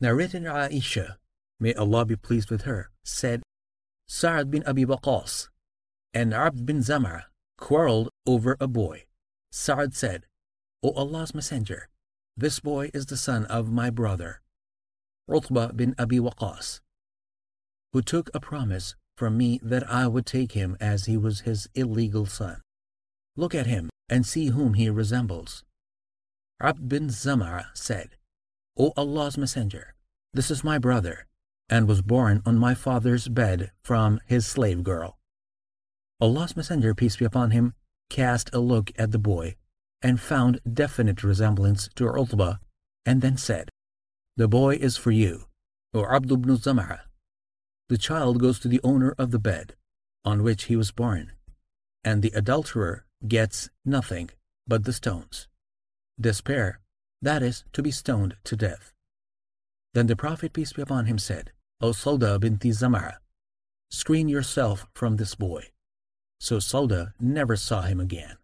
Narrated Aisha, may Allah be pleased with her, said, Sa'ad bin Abi Waqqas and Abd bin Zam'a quarreled over a boy. Sa'ad said, O Allah's Messenger, this boy is the son of my brother, Utbah bin Abi Waqqas, who took a promise from me that I would take him as he was his illegal son. Look at him and see whom he resembles. Abd bin Zam'a said, O Allah's Messenger, this is my brother, and was born on my father's bed from his slave girl. Allah's Messenger, peace be upon him, cast a look at the boy and found definite resemblance to Utbah, and then said, The boy is for you, O Abd ibn Zam'a. The child goes to the owner of the bed on which he was born, and the adulterer gets nothing but the stones. This pair, that is, to be stoned to death. Then the Prophet, peace be upon him, said, O Sauda binti Zam'a, screen yourself from this boy. So Sauda never saw him again.